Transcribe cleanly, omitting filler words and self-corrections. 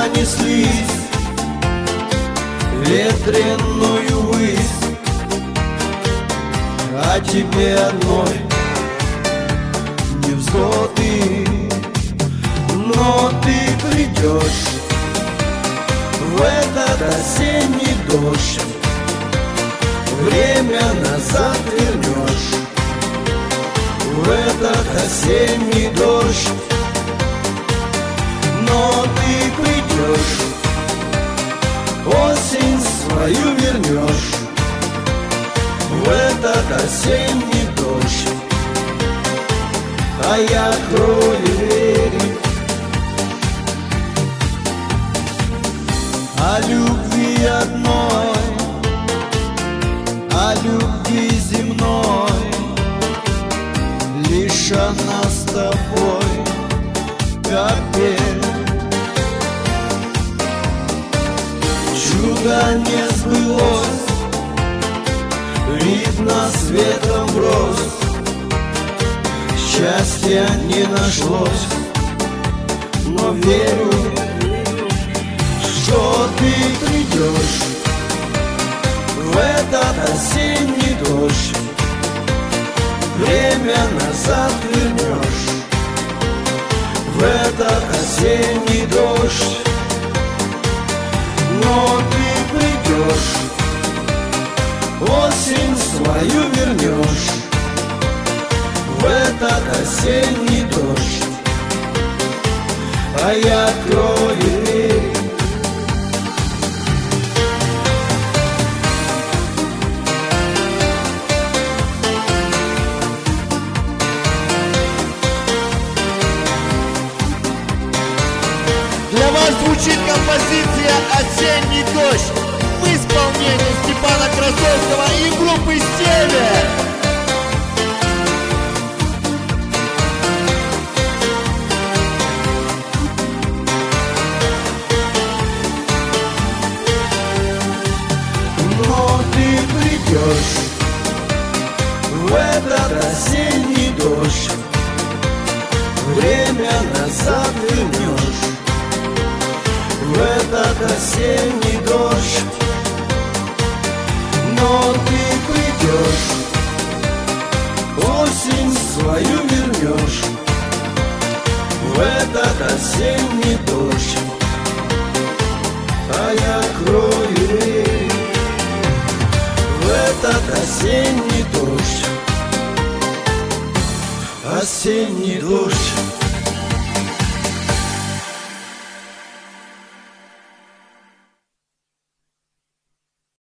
понеслись ветреную высь, а тебе одной невзгоды. Но ты придешь в этот осенний дождь, время назад вернешь в этот осенний дождь. Но ты придешь, осень свою вернешь в этот осенний дождь, а я открою двери. О любви одной, о любви земной, лишь она с тобой, как пель. Чудо не сбылось, видно светом роз, счастья не нашлось, но верю, что ты придешь в этот осенний дождь, время назад вернешь в этот осенний дождь. Но ты придешь, осень свою вернешь в этот осенний дождь, а я открою двери. Для вас звучит композиция «Осенний дождь» в исполнении Степана Красовского и группы «Север». Но ты придешь в этот осенний дождь, время назад вернешь в этот осенний дождь. Но ты придешь, осень свою вернешь в этот осенний дождь, а я открою двери в этот осенний дождь, осенний дождь.